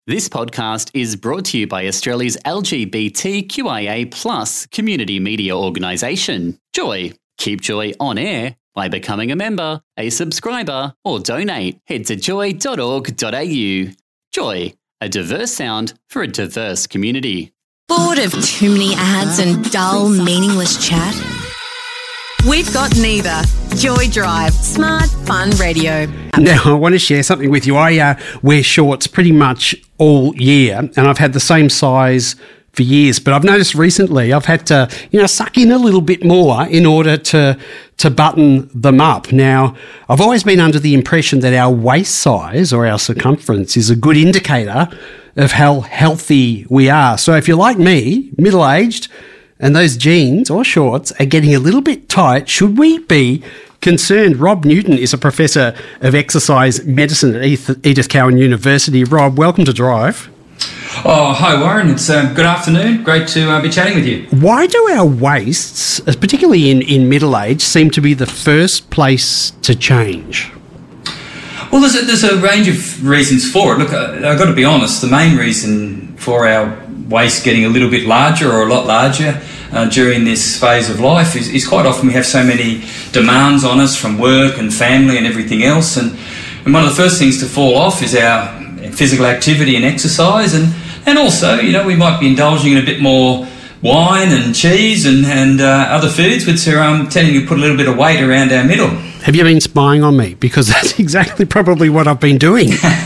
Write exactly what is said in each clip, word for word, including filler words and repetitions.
This podcast is brought to you by Australia's L G B T Q I A plus community media organisation, Joy. Keep Joy on air by becoming a member, a subscriber, or donate. Head to joy dot org dot a u. Joy, a diverse sound for a diverse community. Bored of too many ads and dull, meaningless chat? We've got neither. Joy Drive, smart, fun radio. Now, I want to share something with you. I uh, wear shorts pretty much all year, and I've had the same size for years, but I've noticed recently I've had to, you know, suck in a little bit more in order to to button them up. Now, I've always been under the impression that our waist size or our circumference is a good indicator of how healthy we are. So if you're like me, middle-aged, and those jeans or shorts are getting a little bit tight, should we be concerned? Rob Newton is a professor of exercise medicine at Edith Cowan University. Rob, welcome to Drive. Oh, hi Warren. It's uh, good afternoon. Great to uh, be chatting with you. Why do our waists, particularly in, in middle age, seem to be the first place to change? Well, there's a, there's a range of reasons for it. Look, I, I've got to be honest, the main reason for our waist getting a little bit larger or a lot larger uh, during this phase of life is, is quite often we have so many demands on us from work and family and everything else, and, and one of the first things to fall off is our physical activity and exercise, and, and also, you know, we might be indulging in a bit more wine and cheese and, and uh, other foods which are um, tending to put a little bit of weight around our middle. Have you been spying on me? Because that's exactly probably what I've been doing.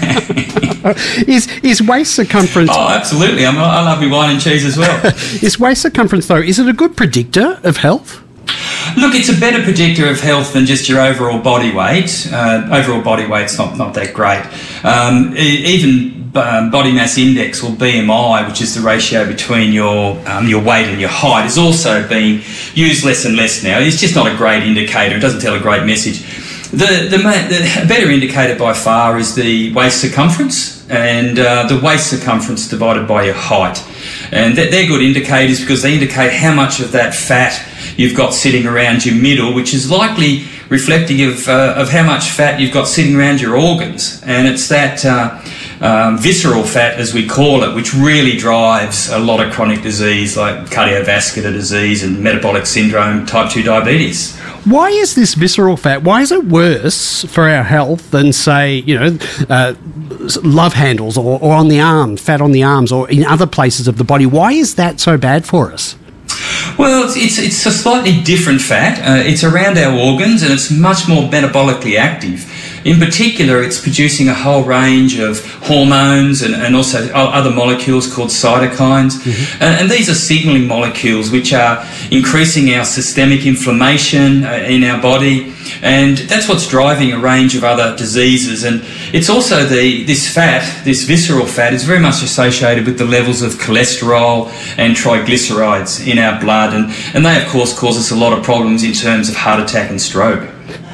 is is waist circumference... Oh, absolutely. I'm, I love my wine and cheese as well. Is waist circumference, though, is it a good predictor of health? Look, it's a better predictor of health than just your overall body weight. Uh, overall body weight's not, not that great. Um, even um, body mass index, or B M I, which is the ratio between your um, your weight and your height, is also being used less and less now. It's just not a great indicator. It doesn't tell a great message. The, the, the better indicator by far is the waist circumference, and uh, the waist circumference divided by your height. And they're good indicators because they indicate how much of that fat you've got sitting around your middle, which is likely reflecting of, uh, of how much fat you've got sitting around your organs. And it's that uh, um, visceral fat, as we call it, which really drives a lot of chronic disease like cardiovascular disease and metabolic syndrome, type two diabetes. Why is this visceral fat, why is it worse for our health than, say, you know, uh, love handles or, or on the arm, fat on the arms or in other places of the body? Why is that so bad for us? Well, it's, it's, it's a slightly different fat. Uh, it's around our organs and it's much more metabolically active. In particular, it's producing a whole range of hormones and, and also other molecules called cytokines. Mm-hmm. And, and these are signalling molecules which are increasing our systemic inflammation uh, in our body. And that's what's driving a range of other diseases. And it's also the this fat, this visceral fat, is very much associated with the levels of cholesterol and triglycerides in our blood. And, and they, of course, cause us a lot of problems in terms of heart attack and stroke.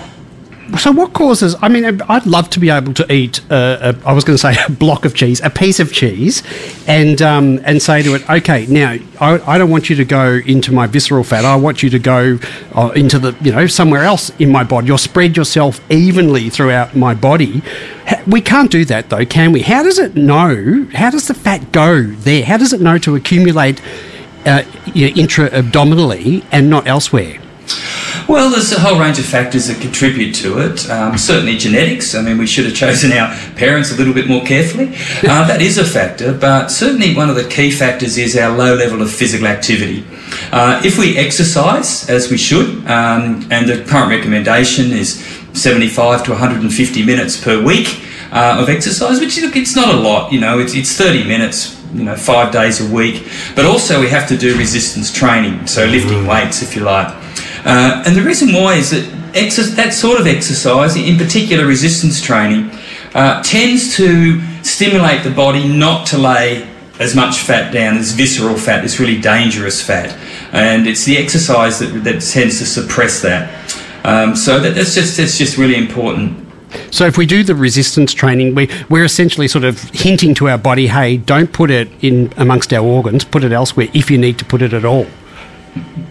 So what causes, I mean, I'd love to be able to eat, uh, a, I was going to say a block of cheese, a piece of cheese, and um, and say to it, okay, now, I, I don't want you to go into my visceral fat. I want you to go uh, into the, you know, somewhere else in my body. You'll spread yourself evenly throughout my body. We can't do that, though, can we? How does it know, how does the fat go there? How does it know to accumulate uh, you know, intra-abdominally and not elsewhere? Well, there's a whole range of factors that contribute to it. Um, certainly genetics. I mean, we should have chosen our parents a little bit more carefully. Uh, that is a factor, but certainly one of the key factors is our low level of physical activity. Uh, if we exercise, as we should, um, and the current recommendation is seventy-five to one hundred fifty minutes per week uh, of exercise, which look, it's not a lot, you know, it's, it's thirty minutes, you know, five days a week. But also we have to do resistance training, so lifting weights, if you like. Uh, and the reason why is that exer- that sort of exercise, in particular resistance training, uh, tends to stimulate the body not to lay as much fat down as visceral fat, this really dangerous fat. And it's the exercise that, that tends to suppress that. Um, so that, that's just that's just really important. So if we do the resistance training, we, we're essentially sort of hinting to our body, hey, don't put it in amongst our organs, put it elsewhere if you need to put it at all.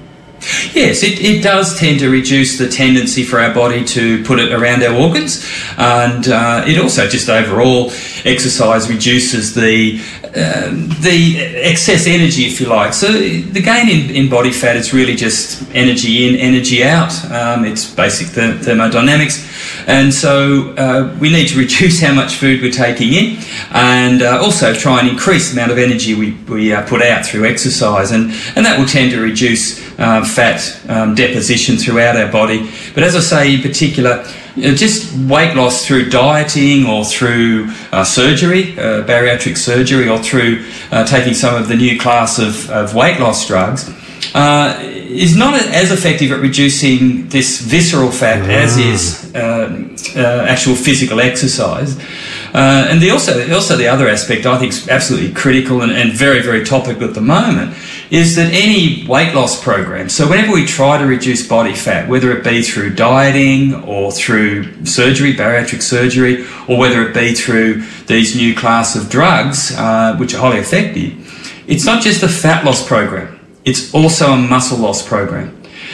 Yes, it, it does tend to reduce the tendency for our body to put it around our organs, and uh, it also just overall exercise reduces the uh, the excess energy, if you like. So the gain in, in body fat is really just energy in, energy out. Um, it's basic th- thermodynamics. And so uh, we need to reduce how much food we're taking in, and uh, also try and increase the amount of energy we, we uh, put out through exercise. And, and that will tend to reduce um, fat um, deposition throughout our body. But as I say, in particular, you know, just weight loss through dieting or through uh, surgery, uh, bariatric surgery, or through uh, taking some of the new class of, of weight loss drugs, uh, is not as effective at reducing this visceral fat ah. as is uh, uh, actual physical exercise. Uh, and the also also the other aspect I think is absolutely critical and, and very, very topical at the moment is that any weight loss program, so whenever we try to reduce body fat, whether it be through dieting or through surgery, bariatric surgery, or whether it be through these new class of drugs, uh, which are highly effective, it's not just a fat loss program. It's also a muscle loss program.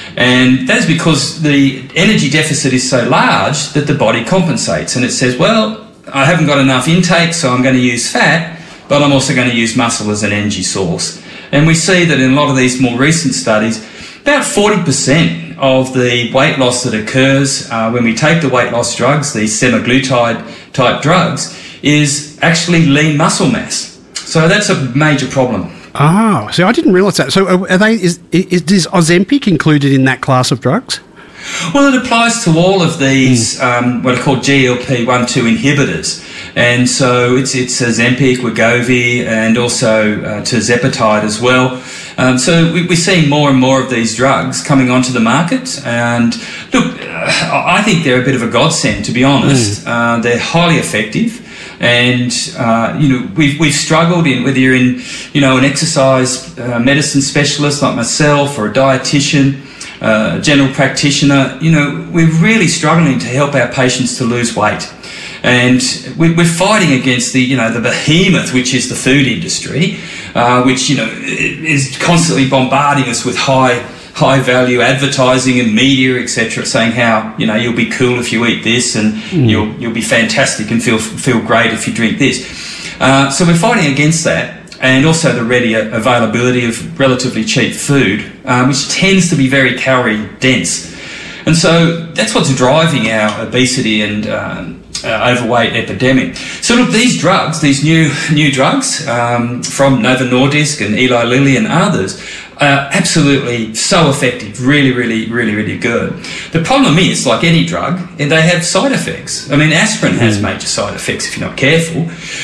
And that is because the energy deficit is so large that the body compensates. And it says, well, I haven't got enough intake, so I'm going to use fat, but I'm also going to use muscle as an energy source. And we see that in a lot of these more recent studies, about forty percent of the weight loss that occurs uh, when we take the weight loss drugs, these semaglutide type drugs, is actually lean muscle mass. So that's a major problem. Oh, so I didn't realise that. So are they? Is, is, is Ozempic included in that class of drugs? Well, it applies to all of these, mm. um, what are called G L P one two inhibitors. And so it's it's Ozempic, Wegovy, and also uh, tirzepatide as well. Um, so we, we're seeing more and more of these drugs coming onto the market. And look, I think they're a bit of a godsend, to be honest. Mm. Uh, they're highly effective. And, uh, you know, we've, we've struggled in, whether you're in, you know, an exercise uh, medicine specialist like myself or a dietitian, uh, a general practitioner, you know, we're really struggling to help our patients to lose weight. And we, we're fighting against the, you know, the behemoth, which is the food industry, uh, which, you know, is constantly bombarding us with high high value advertising and media, et cetera, saying how, you know, you'll be cool if you eat this, and mm. you'll you'll be fantastic and feel feel great if you drink this. Uh, so we're fighting against that, and also the ready availability of relatively cheap food, um, which tends to be very calorie dense. And so that's what's driving our obesity and um, uh, overweight epidemic. So look, these drugs, these new new drugs um, from Novo Nordisk and Eli Lilly and others, are absolutely so effective, really, really, really, really good. The problem is, like any drug, they have side effects. I mean, aspirin has major side effects if you're not careful.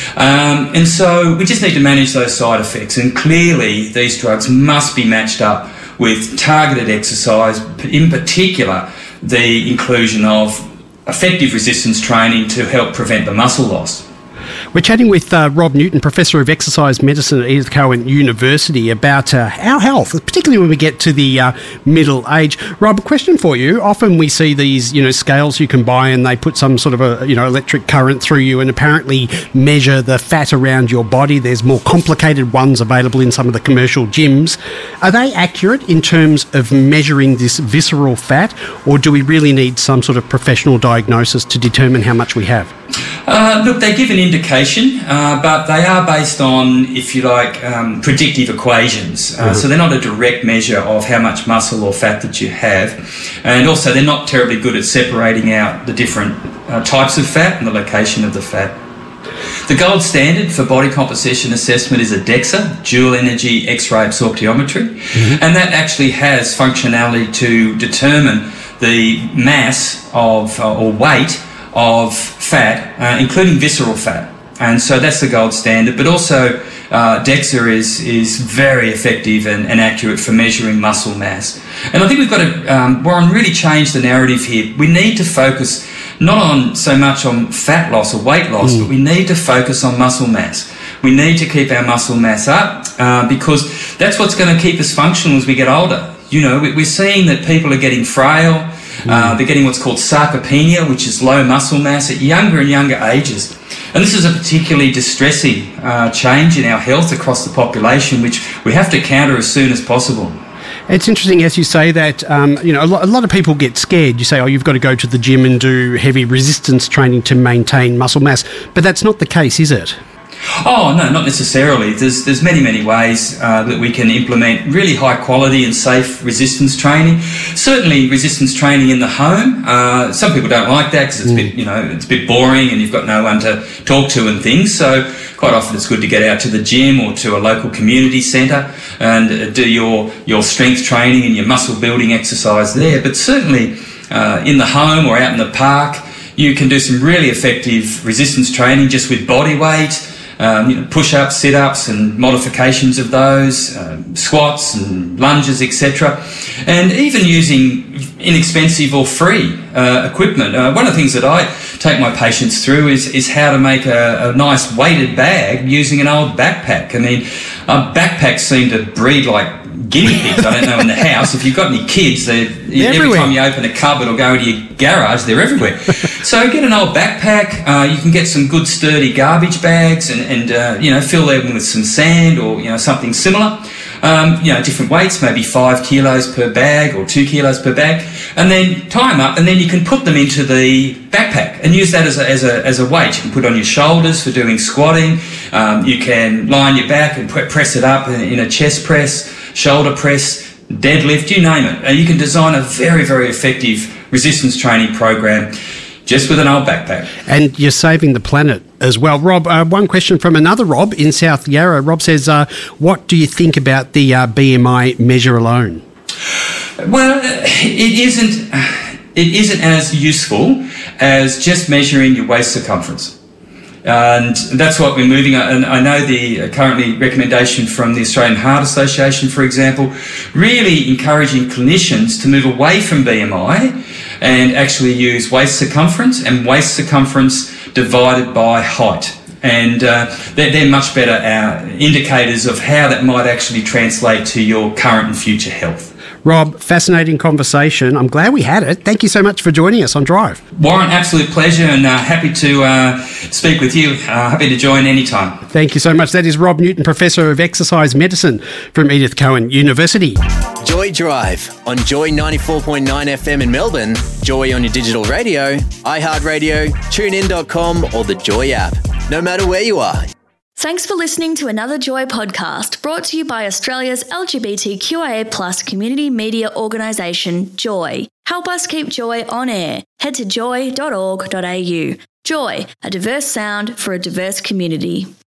Um, and so we just need to manage those side effects. And clearly, these drugs must be matched up with targeted exercise, in particular, the inclusion of effective resistance training to help prevent the muscle loss. We're chatting with uh, Rob Newton, Professor of Exercise Medicine at Edith Cowan University, about uh, our health, particularly when we get to the uh, middle age. Rob, a question for you. Often we see these, you know, scales you can buy, and they put some sort of a, you know, electric current through you and apparently measure the fat around your body. There's more complicated ones available in some of the commercial gyms. Are they accurate in terms of measuring this visceral fat, or do we really need some sort of professional diagnosis to determine how much we have? Uh, look, they give an indication, uh, but they are based on, if you like, um, predictive equations. Uh, mm-hmm. So they're not a direct measure of how much muscle or fat that you have. And also they're not terribly good at separating out the different uh, types of fat and the location of the fat. The gold standard for body composition assessment is a DEXA, dual energy X-ray absorptiometry, mm-hmm. and that actually has functionality to determine the mass of uh, or weight of fat, uh, including visceral fat. And so that's the gold standard. But also uh, DEXA is is very effective and, and accurate for measuring muscle mass. And I think we've got to, um, Warren, really change the narrative here. We need to focus not on so much on fat loss or weight loss, mm. but we need to focus on muscle mass. We need to keep our muscle mass up uh, because that's what's going to keep us functional as we get older. You know, we're seeing that people are getting frail. Uh, they're getting what's called sarcopenia, which is low muscle mass at younger and younger ages. And this is a particularly distressing uh, change in our health across the population, which we have to counter as soon as possible. It's interesting, as you say that, um, you know, a lot, a lot of people get scared. You say, oh, you've got to go to the gym and do heavy resistance training to maintain muscle mass. But that's not the case, is it? Oh, no, not necessarily. There's there's many, many ways uh, that we can implement really high quality and safe resistance training. Certainly resistance training in the home. Uh, some people don't like that because it's mm. a bit, you know, it's a bit boring and you've got no one to talk to and things. So quite often it's good to get out to the gym or to a local community centre and do your, your strength training and your muscle building exercise there. But certainly uh, in the home or out in the park, you can do some really effective resistance training just with body weight. Um, you know, push-ups, sit-ups and modifications of those, um, squats and lunges, et cetera. And even using inexpensive or free uh, equipment. Uh, one of the things that I take my patients through is, is how to make a, a nice weighted bag using an old backpack. I mean, uh, backpacks seem to breed like guinea pigs, I don't know, in the house. If you've got any kids, they every everywhere. Time you open a cupboard or go into your garage, they're everywhere. So get an old backpack. Uh, you can get some good sturdy garbage bags and, and uh, you know, fill them with some sand or, you know, something similar. Um, you know, different weights, maybe five kilos per bag or two kilos per bag, and then tie them up, and then you can put them into the backpack and use that as a, as a, as a weight. You can put it on your shoulders for doing squatting. Um, you can lie on your back and press it up in a chest press, shoulder press, deadlift, you name it. And you can design a very, very effective resistance training program just with an old backpack. And you're saving the planet as well. Rob, uh, one question from another Rob in South Yarra. Rob says, uh, what do you think about the uh, B M I measure alone? Well, it isn't, it isn't as useful as just measuring your waist circumference. And that's what we're moving on. And I know the currently recommendation from the Australian Heart Association, for example, really encouraging clinicians to move away from B M I and actually use waist circumference and waist circumference divided by height. And uh, they're, they're much better uh, indicators of how that might actually translate to your current and future health. Rob, fascinating conversation. I'm glad we had it. Thank you so much for joining us on Drive. Warren, absolute pleasure, and uh, happy to uh, speak with you. Uh, happy to join anytime. Thank you so much. That is Rob Newton, Professor of Exercise Medicine from Edith Cowan University. Joy Drive on Joy ninety-four point nine F M in Melbourne, Joy on your digital radio, iHeartRadio, tune in dot com or the Joy app. No matter where you are. Thanks for listening to another Joy podcast brought to you by Australia's L G B T Q I A plus community media organisation, Joy. Help us keep Joy on air. Head to joy dot org dot a u. Joy, a diverse sound for a diverse community.